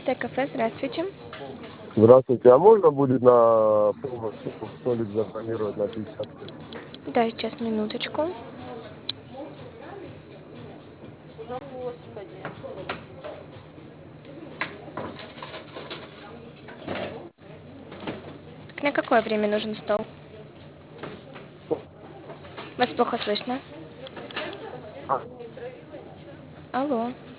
11 кафе, здравствуйте. Здравствуйте, а можно будет на полночь столик забронировать на 50? Да, сейчас, минуточку. На какое время нужен стол? Вас плохо слышно. А, Алло.